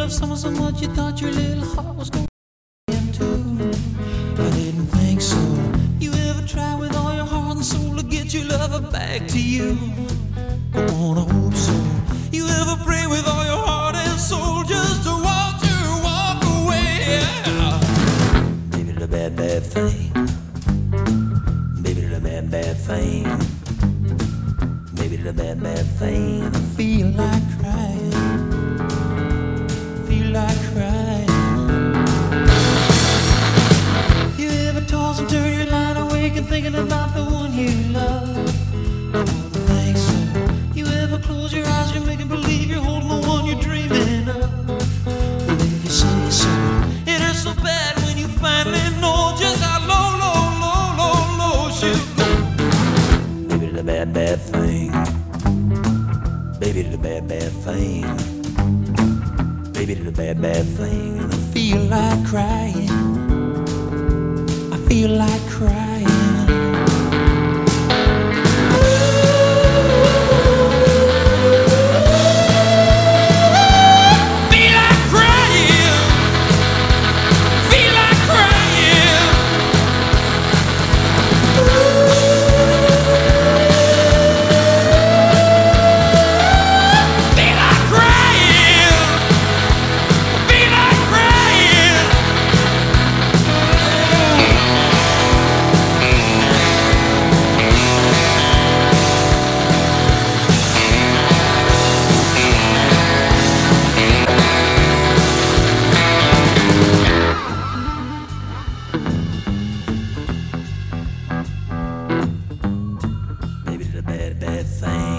love someone so much you thought your little heart was going to. I didn't think so. You ever try with all your heart and soul to get your lover back to you? I wanna hope so. You ever pray with all your heart and soul just to watch her walk away? Yeah. Maybe the bad, bad thing. Maybe the bad, bad thing. Maybe the bad, bad thing. I feel like crying. Feel like crying. You ever toss and turn your line awake and thinking about the one you love? I don't think so. You ever close your eyes, you're making believe you're holding the one you're dreaming of? Well, if you say so, it hurts so bad when you finally know just how low, low, low, low, low she'll go. Maybe the bad, bad thing. Baby, the bad, bad thing. Baby, the bad, bad thing. And I feel like crying. I feel like crying. Bad, bad thing.